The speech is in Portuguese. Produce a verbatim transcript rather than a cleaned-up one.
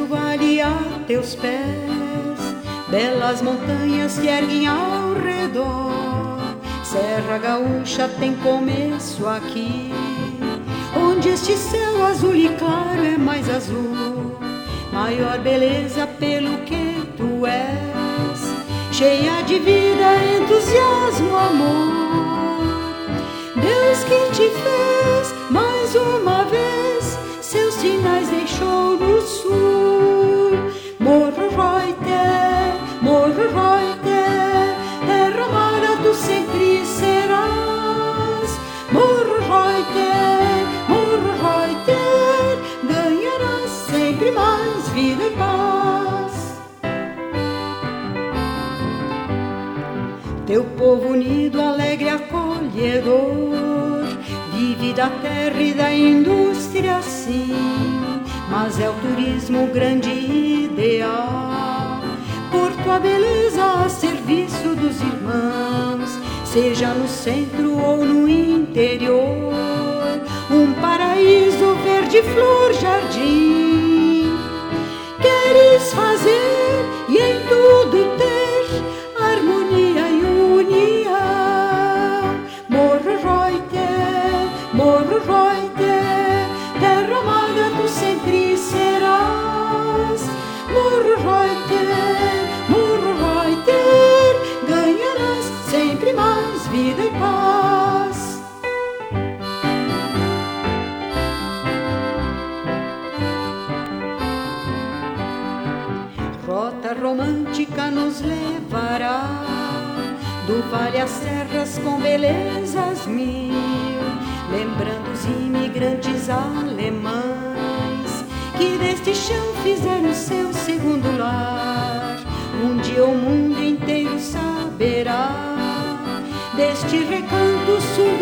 do vale a teus pés, belas montanhas se erguem ao redor. Serra Gaúcha tem começo aqui, onde este céu azul e claro é mais azul. Maior beleza pelo que tu és, cheia de vida, entusiasmo, amor. Deus que te fez mais uma vez, seus sinais deixou no sul. Morro Reuter, Morro Reuter, terra amada tu sempre serás. Morro Reuter, Morro Reuter, ganharás sempre mais vida e paz. Teu povo unido, alegre, acolhedor, vive da terra e da indústria sim, mas é o turismo o grande ideal. Por tua beleza a serviço dos irmãos, seja no centro ou no interior, um paraíso verde, flor, jardim. Queres fazer e em tudo ter harmonia e união. Morro Reuter, Morro Reuter, terra amada tu sempre serás. Morro Reuter, Morro Reuter, ganharás sempre mais vida e paz. Rota romântica nos levará do vale às serras com belezas mil, lembrando os imigrantes alemães que deste chão fizeram seu segundo lar. Um dia o mundo inteiro saberá deste recanto sul.